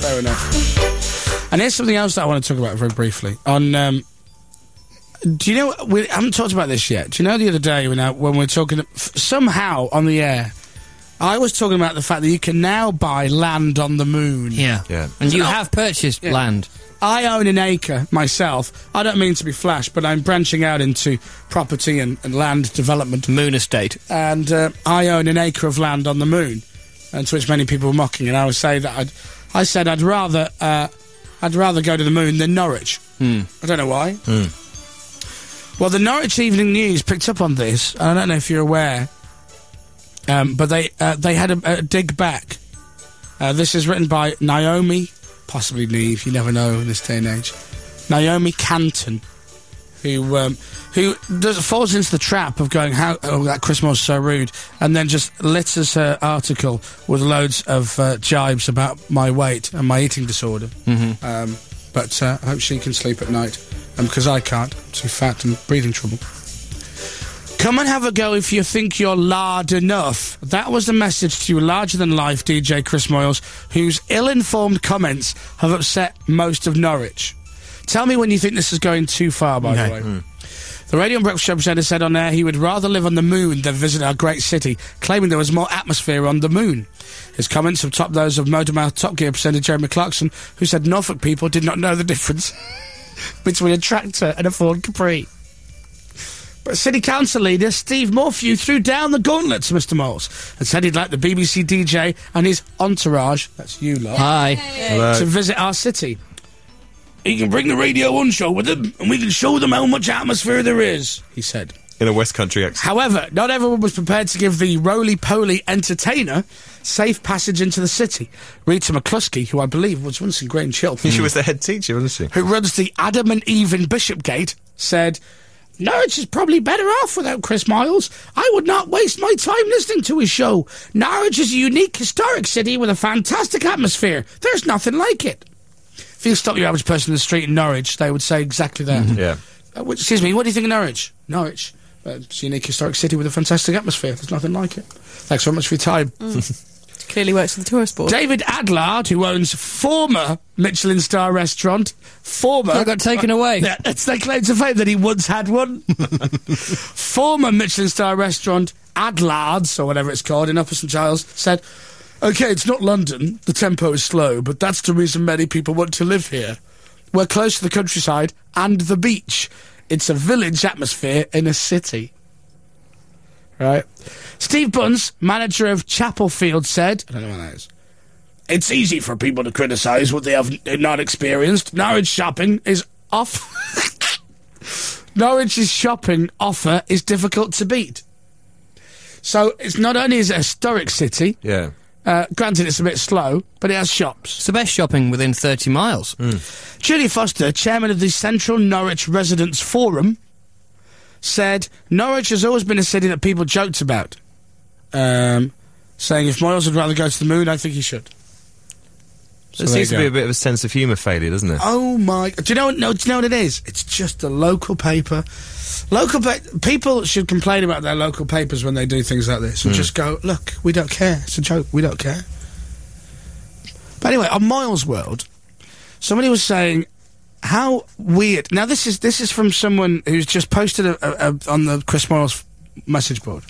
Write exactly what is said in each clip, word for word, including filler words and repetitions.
Fair enough. And here's something else that I want to talk about very briefly. On, um, do you know, we haven't talked about this yet. Do you know the other day when, I, when we were talking, somehow on the air, I was talking about the fact that you can now buy land on the moon. Yeah. Yeah. And you have purchased Yeah. land. I own an acre myself. I don't mean to be flash, but I'm branching out into property and, and land development. Moon estate. And uh, I own an acre of land on the moon. And to which many people were mocking. And I would say that I'd, I said I'd rather, uh, I'd rather go to the moon than Norwich. Hmm. I don't know why. Mm. Well, the Norwich Evening News picked up on this. I don't know if you're aware. Um, but they uh, they had a, a dig back. Uh, this is written by Naomi, possibly Neve, you never know in this day and age. Naomi Canton, who um, who does, falls into the trap of going, "How oh that Chris Moore's so rude," and then just litters her article with loads of uh, jibes about my weight and my eating disorder. Mm-hmm. Um, but uh, I hope she can sleep at night, um, because I can't. I'm too fat and breathing trouble. Come and have a go if you think you're lard enough. That was the message to larger-than-life D J Chris Moyles, whose ill-informed comments have upset most of Norwich. Tell me when you think this is going too far, by Okay. the way. Mm. The Radio and Breakfast Show presenter said on air he would rather live on the moon than visit our great city, claiming there was more atmosphere on the moon. His comments have topped those of Motormouth Top Gear presenter Jeremy Clarkson, who said Norfolk people did not know the difference between a tractor and a Ford Capri. But City Council leader Steve Morphew threw down the gauntlet to Mister Moyles and said he'd like the B B C D J and his entourage, that's you lot, Hi. Hello. to visit our city. He can bring the Radio one show with him and we can show them how much atmosphere there is, he said. In a West Country accent. However, not everyone was prepared to give the roly-poly entertainer safe passage into the city. Rita McCluskey, who I believe was once in Grange Hill, She was the head teacher, wasn't she? who runs the Adam and Eve in Bishopgate, said, Norwich is probably better off without Chris Moyles. I would not waste my time listening to his show. Norwich is a unique historic city with a fantastic atmosphere. There's nothing like it. If you stop your average person in the street in Norwich, they would say exactly that. Yeah. Uh, which, excuse me, what do you think of Norwich? Norwich. Uh, it's a unique historic city with a fantastic atmosphere. There's nothing like it. Thanks very much for your time. Clearly works for the tourist board. David Adlard, who owns former Michelin star restaurant, former... That got taken away. Yeah, it's their claim to fame that he once had one. Former Michelin star restaurant, Adlard's, or whatever it's called, in Upper St Giles, said, OK, it's not London, the tempo is slow, but that's the reason many people want to live here. We're close to the countryside and the beach. It's a village atmosphere in a city. Right. Steve Bunce, manager of Chapelfield, said, I don't know what that is, it's easy for people to criticise what they have n- not experienced. Norwich shopping is off... Norwich's shopping offer is difficult to beat. So it's not only is it a historic city, Yeah. uh, granted it's a bit slow, but it has shops. It's the best shopping within thirty miles. Julie Foster, chairman of the Central Norwich Residents Forum, said Norwich has always been a city that people joked about, um, saying if Moyles would rather go to the moon, I think he should. So There there seems to you be go. a bit of a sense of humour failure, doesn't there? Oh my! Do you know? No, do you know what it is? It's just a local paper. Local pa- people should complain about their local papers when they do things like this, and just go, "Look, we don't care. It's a joke. We don't care." But anyway, on Moyles World, somebody was saying, "How weird." Now this is this is from someone who's just posted a, a, a, on the Chris Moyles message board.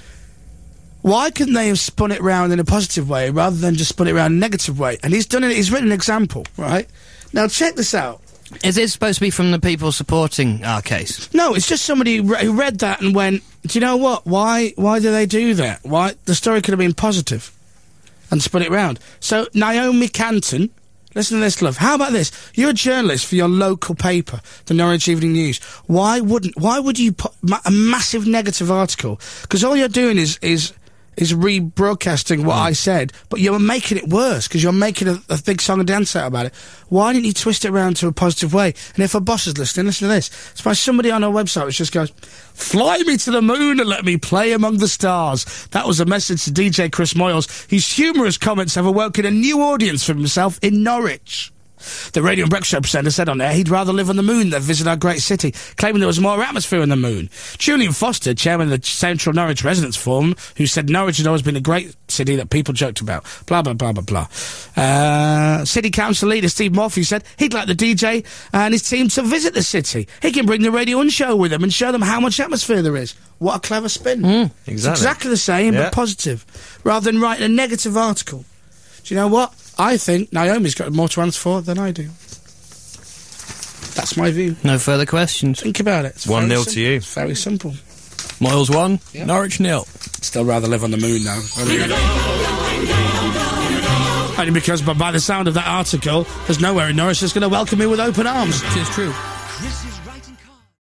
Why couldn't they have spun it round in a positive way rather than just spun it round in a negative way? And he's done it. He's written an example, right? Now check this out. Is it supposed to be from the people supporting our case? No, it's just somebody who, re- who read that and went, do you know what? Why Why do they do that? Why the story could have been positive and spun it round. So, Naomi Canton, listen to this, love. How about this? You're a journalist for your local paper, the Norwich Evening News. Why wouldn't, why would you put ma- a massive negative article? Because all you're doing is, is, is rebroadcasting what I said, but you're making it worse because you're making a, a big song and dance out about it. Why didn't you twist it around to a positive way? And if a boss is listening, listen to this. It's by somebody on our website which just goes, fly me to the moon and let me play among the stars. That was a message to D J Chris Moyles. His humorous comments have awoken a new audience for himself in Norwich. The Radio and Breakfast Show presenter said on air he'd rather live on the moon than visit our great city, claiming there was more atmosphere on the moon. Julian Foster, chairman of the Central Norwich Residents Forum, who said Norwich had always been a great city that people joked about. Blah, blah, blah, blah, blah. Uh, City Council leader Steve Murphy said he'd like the D J and his team to visit the city. He can bring the Radio One show with him and show them how much atmosphere there is. What a clever spin. Mm, exactly. It's exactly the same, Yeah. but positive. Rather than writing a negative article. Do you know what? I think Naomi's got more to answer for than I do. That's my view. No further questions. Think about it. It's One very nil sim- to you. It's very simple. Miles one, Yeah. Norwich nil. Still rather live on the moon now. Only because, but by the sound of that article, there's nowhere in Norwich that's going to welcome me with open arms. It is true.